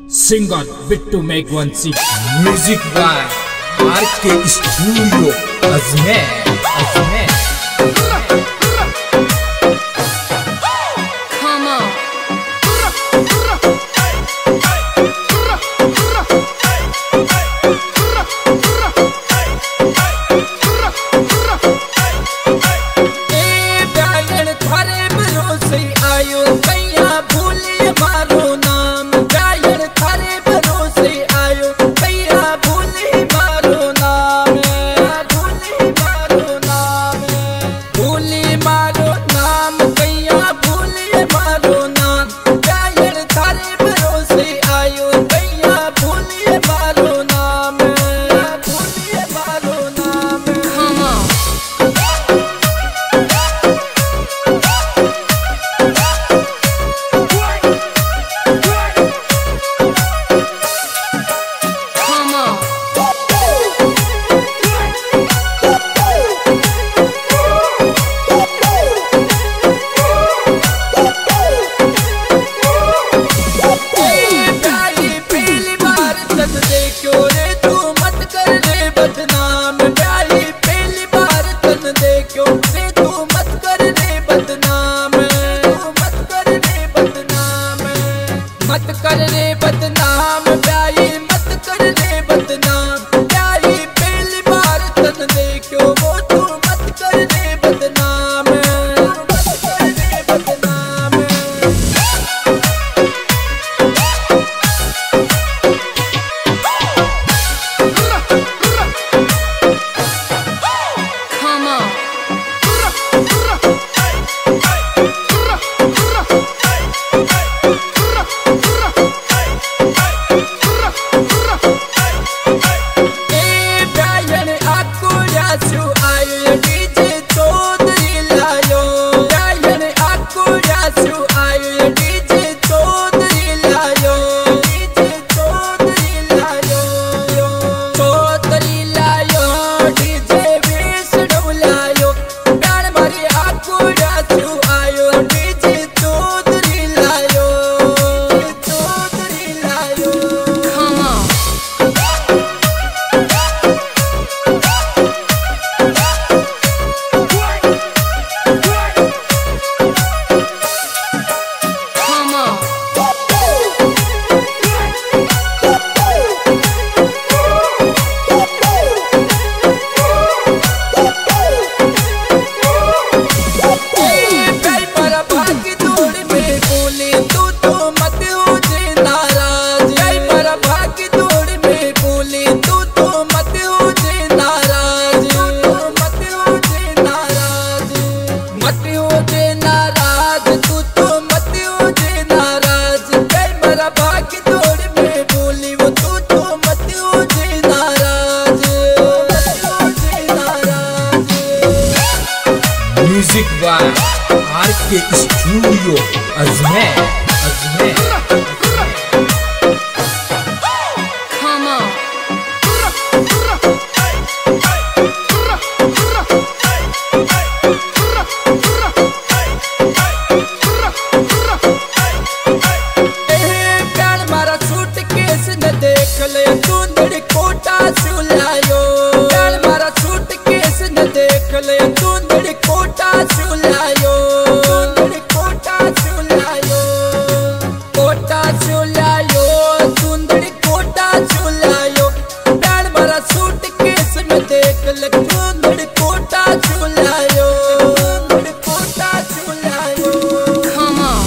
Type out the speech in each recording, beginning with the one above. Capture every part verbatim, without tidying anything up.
Singer Bittu Megwansi. Music by R K Studio Ajmer Ajmer. Come on. मत कर रे बदनाम प्यारी मत कर रे बदनाम प्यारी पहली बार तन देखो वो तू मत कर रे बदनाम मत कर रे बदनाम। Come on. Music by R K Studio Ajmer Ajmer. Come on. प्यार मारा सूटकेस न देख ले चुंदड़ी कोटा सुलायो प्यार मारा सूटकेस न देख ले चुंदड़ी कोटा सुलायो चुंदड़ी कोटा सुलायो कोटा सुलायो चुंदड़ी कोटा सुलायो प्यार मारा सूटकेस न देख ले चुंदड़ी कोटा सुलायो चुंदड़ी कोटा सुलायो। Come on.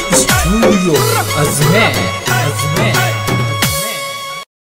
स्टूडियो अजमेर।